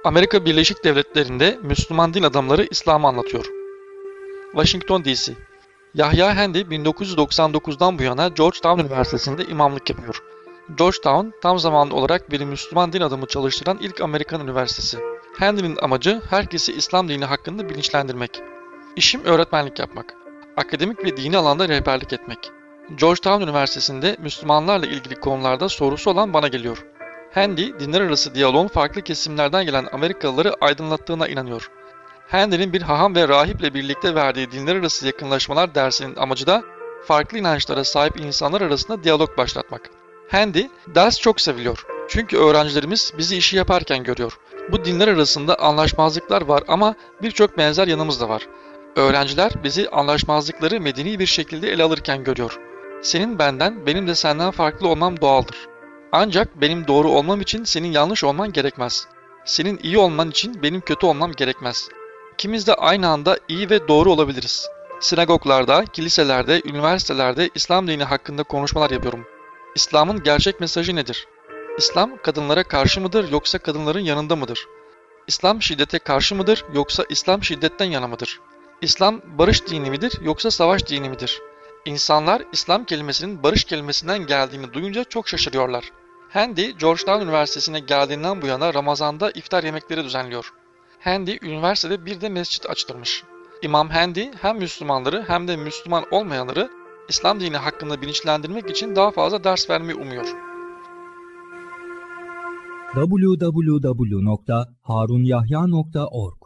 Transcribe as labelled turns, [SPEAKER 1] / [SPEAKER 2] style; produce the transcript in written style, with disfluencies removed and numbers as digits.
[SPEAKER 1] Amerika Birleşik Devletleri'nde Müslüman din adamları İslam'ı anlatıyor. Washington D.C. Yahya Handy 1999'dan bu yana Georgetown Üniversitesi'nde imamlık yapıyor. Georgetown, tam zamanlı olarak bir Müslüman din adamı çalıştıran ilk Amerikan üniversitesi. Handy'nin amacı herkesi İslam dini hakkında bilinçlendirmek. İşim öğretmenlik yapmak. Akademik ve dini alanda rehberlik etmek. Georgetown Üniversitesi'nde Müslümanlarla ilgili konularda sorusu olan bana geliyor. Handy, dinler arası diyaloğun farklı kesimlerden gelen Amerikalıları aydınlattığına inanıyor. Handy'nin bir haham ve rahiple birlikte verdiği dinler arası yakınlaşmalar dersinin amacı da farklı inançlara sahip insanlar arasında diyalog başlatmak. Handy, ders çok seviliyor. Çünkü öğrencilerimiz bizi işi yaparken görüyor. Bu dinler arasında anlaşmazlıklar var ama birçok benzer yanımız da var. Öğrenciler bizi anlaşmazlıkları medeni bir şekilde ele alırken görüyor. Senin benden, benim de senden farklı olmam doğaldır. Ancak benim doğru olmam için senin yanlış olman gerekmez. Senin iyi olman için benim kötü olmam gerekmez. İkimiz de aynı anda iyi ve doğru olabiliriz. Sinagoglarda, kiliselerde, üniversitelerde İslam dini hakkında konuşmalar yapıyorum. İslam'ın gerçek mesajı nedir? İslam kadınlara karşı mıdır yoksa kadınların yanında mıdır? İslam şiddete karşı mıdır yoksa İslam şiddetten yana mıdır? İslam barış dini midir yoksa savaş dini midir? İnsanlar İslam kelimesinin barış kelimesinden geldiğini duyunca çok şaşırıyorlar. Handy, Georgetown Üniversitesi'ne geldiğinden bu yana Ramazan'da iftar yemekleri düzenliyor. Handy, üniversitede bir de mescit açtırmış. İmam Handy hem Müslümanları hem de Müslüman olmayanları İslam dini hakkında bilinçlendirmek için daha fazla ders vermeyi umuyor.
[SPEAKER 2] www.harunyahya.org